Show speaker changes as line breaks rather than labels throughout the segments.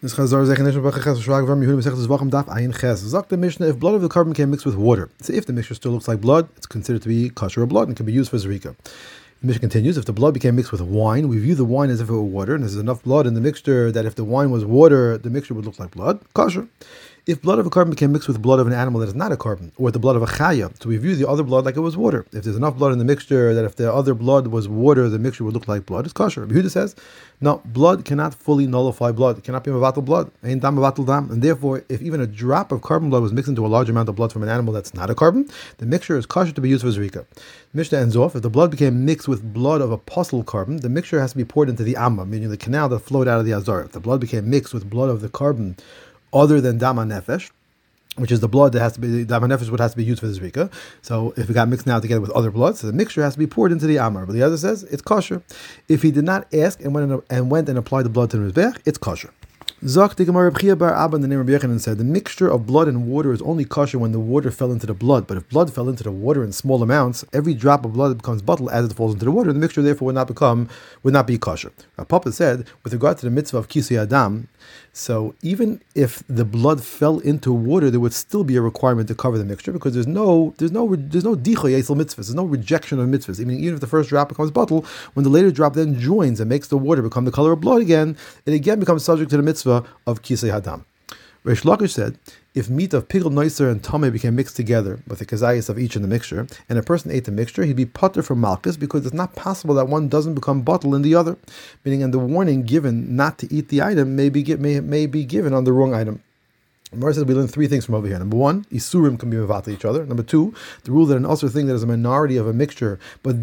This Chazar Zechanish Bachachas Shrag Vam Yehuda Masechtas Vacham Daf Ayin Ches. Zok the Mishnah, if blood of the carbon became mixed with water, so if the mixture still looks like blood, it's considered to be kosher blood and can be used for zrika. The Mishnah continues, if the blood became mixed with wine, we view the wine as if it were water, and there's enough blood in the mixture that if the wine was water, the mixture would look like blood, kosher. If blood of a carbon became mixed with blood of an animal that is not a carbon, or with the blood of a chaya, so we view the other blood like it was water. If there's enough blood in the mixture that if the other blood was water, the mixture would look like blood, it's kosher. Yehuda says, no, blood cannot fully nullify blood. It cannot be mevatel blood. Ain't dam mevatel dam. And therefore, if even a drop of carbon blood was mixed into a large amount of blood from an animal that's not a carbon, the mixture is kosher to be used for zrika. Mishnah ends off, if the blood became mixed with blood of a apostle carbon, the mixture has to be poured into the amma, meaning the canal that flowed out of the azar. If the blood became mixed with blood of the carbon other than dama nefesh, which is the blood that has to be, the nefesh would has to be used for the zrika. So if it got mixed now together with other blood, so the mixture has to be poured into the amar. But the other says it's kosher. If he did not ask and went and applied the blood to the mizbech, it's kosher. Zok the Gemara B'chia bar Abba in the name of Yechanan said the mixture of blood and water is only kosher when the water fell into the blood. But if blood fell into the water in small amounts, every drop of blood becomes bottled as it falls into the water. The mixture therefore would not be kosher. Papa said with regard to the mitzvah of kisui adam, so even if the blood fell into water, there would still be a requirement to cover the mixture because there's no dicha yisel mitzvahs. There's no rejection of mitzvahs. Even if the first drop becomes bottled, when the later drop then joins and makes the water become the color of blood again, it again becomes subject to the mitzvah of kisei hadam. Reish Lakish said, if meat of pigel noiser and tameh became mixed together with the kazayas of each in the mixture, and a person ate the mixture, he'd be putter from malchus because it's not possible that one doesn't become bottled in the other. Meaning, and the warning given not to eat the item may be given on the wrong item. Gemara says we learn three things from over here. Number one, isurim can be mevatel each other. Number two, the rule that an usur thing that is a minority of a mixture, but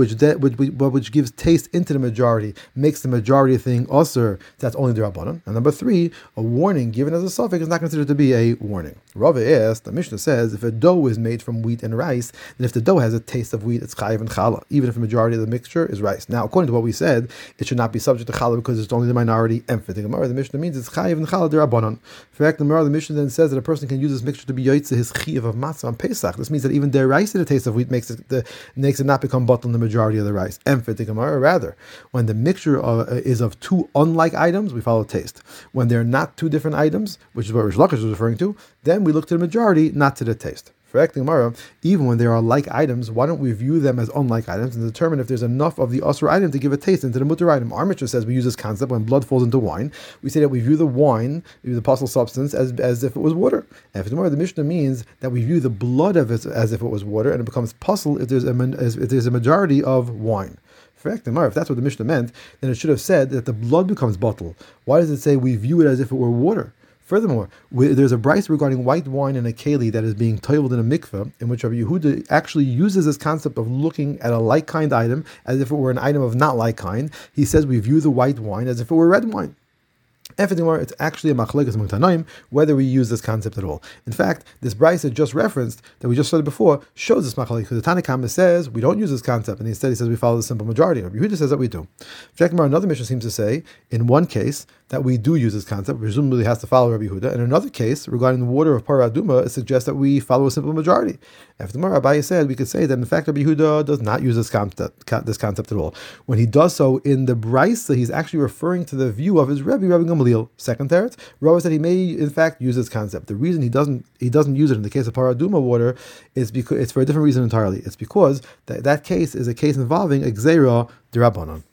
which gives taste into the majority, makes the majority thing usur, that's only the rabbanon. And number three, a warning given as a suffix is not considered to be a warning. Rava asked, the Mishnah says, if a dough is made from wheat and rice, then if the dough has a taste of wheat, it's chayiv and challah, even if the majority of the mixture is rice. Now, according to what we said, it should not be subject to challah because it's only the minority. And for the Gemara, the Mishnah means it's chayiv and challah the rabbanon. In fact, the Mishnah then says that a person can use this mixture to be yotzeh his chiyuv of matzah on Pesach. This means that even the rice, the taste of wheat makes it not become bottled in the majority of the rice. And for the Gemara, rather, when the mixture is of two unlike items, we follow taste. When they're not two different items, which is what Rish Lakish was referring to, then we look to the majority, not to the taste. For Gemara, even when there are like items, why don't we view them as unlike items and determine if there's enough of the usur item to give a taste into the mutter item? Our Mishnah says we use this concept when blood falls into wine. We say that we view the wine, the apostle substance, as if it was water. And for Gemara, the Mishnah means that we view the blood of it as if it was water, and it becomes puzzle if there's a majority of wine. If that's what the Mishnah meant, then it should have said that the blood becomes bottled. Why does it say we view it as if it were water? Furthermore, there's a brayso regarding white wine in a keli that is being toiled in a mikveh, in which Rabbi Yehuda actually uses this concept of looking at a like kind item as if it were an item of not like kind. He says we view the white wine as if it were red wine. And for the Gemara, it's actually a machlekes among Tanaim whether we use this concept at all. In fact, this brayso just referenced that we just studied before shows this machlekes because the Tanna Kama says we don't use this concept, and instead he says we follow the simple majority. Rabbi Yehuda says that we do. Another Mishnah seems to say in one case that we do use this concept, presumably has to follow Rabbi Yehuda. In another case, regarding the water of Parah Aduma, it suggests that we follow a simple majority. After the Gemara, Abaye said we could say that in fact Rabbi Yehuda does not use this concept at all. When he does so in the brayso, he's actually referring to the view of his Rabbi Gamaliel. Second teretz, Rava said he may in fact use this concept. The reason he doesn't use it in the case of Parah Aduma water is because it's for a different reason entirely. It's because that case is a case involving a gzeira d'Rabbanan.